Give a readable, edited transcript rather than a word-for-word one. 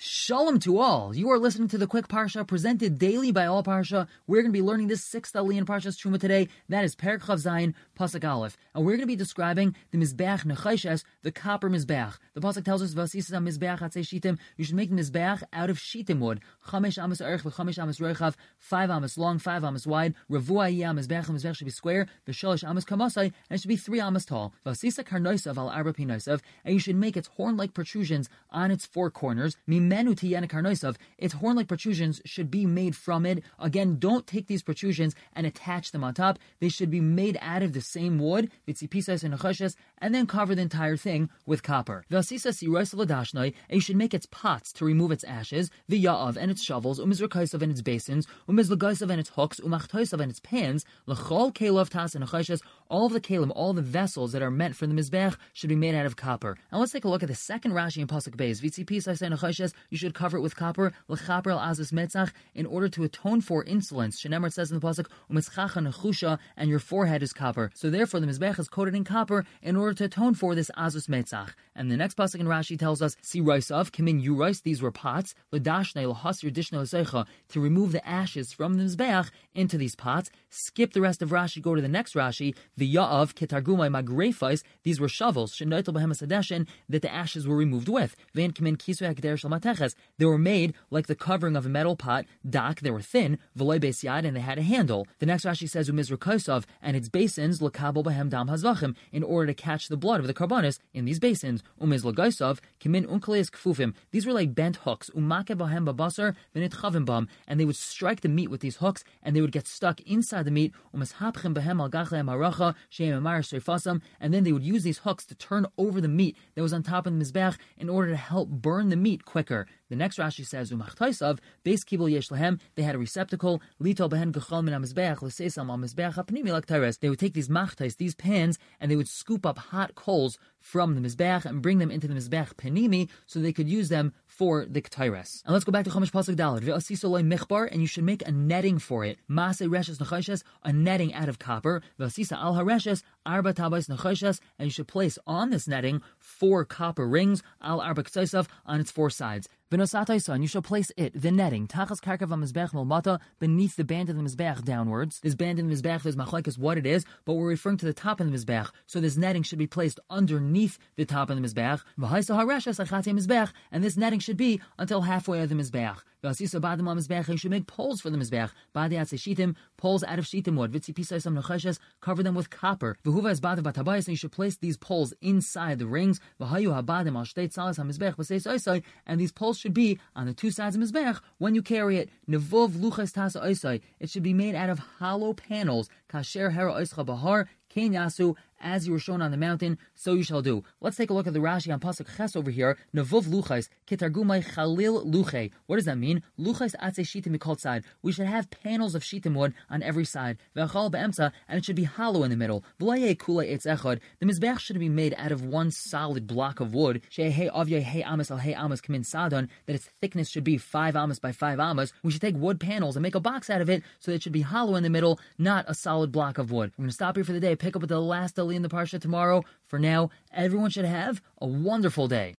Shalom to all. You are listening to the Quick Parsha presented daily by All Parsha. We're going to be learning this sixth aliyah in Parshas Truma today. That is Perek Chav Zayin, Pasuk Aleph. And we're going to be describing the Mizbeach Necheshes, the copper Mizbeach. The Pasuk tells us, Vasisa Mizbeach Atzei Shitim, you should make the Mizbeach out of Shitim wood. 5 amas erech, 5 amas roichav, 5 amas long, 5 amas wide. Revuah yah Mizbeach, the Mizbeach should be square. V'shalish amas kamasai, and it should be 3 amas tall. Vasisa Karnoisav al Arba Pinoisav, and you should make its horn-like protrusions on its 4 corners. Mimenu tiyana karnoisav, its horn-like protrusions should be made from it. Again, don't take these protrusions and attach them on top. They should be made out of the same wood, vitzipisas and necheshes, and then cover the entire thing with copper. Vasisa sirois ladashnoi, and you should make its pots to remove its ashes, the ya'av and its shovels, umizrakaisav and its basins, umizlagaisav and its hooks, umachtoisav and its pans, lechol kelav tas and necheshes, all of the kelim, all the vessels that are meant for the mizbech should be made out of copper. Now let's take a look at the second Rashi in Pasuk Beis. Vitzipisas and necheshes, you should cover it with copper, lechaper al azus metzach, in order to atone for insolence. Shenemar says in the pasuk, umitzchacha nechusha, and your forehead is copper. So therefore, the mizbech is coated in copper in order to atone for this azus metzach. And the next pasuk in Rashi tells us, si roisav, kimin yurais, these were pots, ledashne lahasir dishna oseicha, to remove the ashes from the mizbech into these pots. Skip the rest of Rashi, go to the next Rashi, the ya'av ketargumai magrefais, these were shovels, shenoitel behem sadeshin, that the ashes were removed with. Vein kimin kisu hakder shel mateches, they were made like the covering of a metal pot, dak, they were thin, v'loy beis yad, and they had a handle. The next Rashi says, umizrakosov, and its basins, l'kabel behem dam hazvachim, in order to catch the blood of the karbanis in these basins. Umizlagosov, kimin unkaleis kfufim, these were like bent hooks, umake behem babasar, v'nitchavim bam, and they would strike the meat with these hooks, and they would get stuck inside the meat, umishapchim behem al gachleim haracha, sheim amar seifasam, and then they would use these hooks to turn over the meat that was on top of the mizbech in order to help burn the meat quicker. The next Rashi says, "Umachtoisav beis kibul yesh lahem." They had a receptacle. Litol behen gechol min hamizbeach l'seisam al mizbeach hapnimi like teres. They would take these machtais, these pans, and they would scoop up hot coals from the mizbeach and bring them into the mizbeach penimi, so they could use them for the ketires. And let's go back to Chumash Pasuk Daled. Ve'asiso loy michbar, and you should make a netting for it. Maaseh reshes nechoshes, a netting out of copper. Ve'asisa al hareshes arba tabais nechoshes, and you should place on this netting 4 copper rings al arba ktaisav on its 4 sides. V'nosatayson, you shall place it, the netting, tachas karkav ha-mizbech milmata, beneath the band of the mizbech downwards. This band in the mizbech, there's machlekes what it is, but we're referring to the top of the mizbech, so this netting should be placed underneath the top of the mizbech. V'haisa hareshes achati mizbech, and this netting should be until halfway of the mizbech. V'asisa badim ha-mizbech, you should make poles for the mizbech. Badi atzei shitim, poles out of shitim wood. V'tzipisai necheshes, cover them with copper. V'huva es badav batabayis, and you should place these poles inside the rings. V'hayu ha-badim al shtei tzalas ha-mizbech v'seis oisai, and these poles should be on the 2 sides of mizbech when you carry it. Nevuv luchas tasa oisai, it should be made out of hollow panels. Kasher hera oischa bahar, kein yasu, as you were shown on the mountain, so you shall do. Let's take a look at the Rashi on Pasuk Ches over here. Nevuv luchais, kitargumai chalil luche. What does that mean? Luchais atzei shitim mikol side. We should have panels of shitim wood on every side. Ve'achal be'emtza, and it should be hollow in the middle. V'layeh kulei etz echad. The mizbech should be made out of 1 solid block of wood. She'ehei avyeh hei amas al hei amas kamin sadon, that its thickness should be 5 amas by 5 amas. We should take wood panels and make a box out of it so that it should be hollow in the middle, not a solid block of wood. We're going to stop here for the day, pick up with the last aliyah in the parsha tomorrow. For now, everyone should have a wonderful day.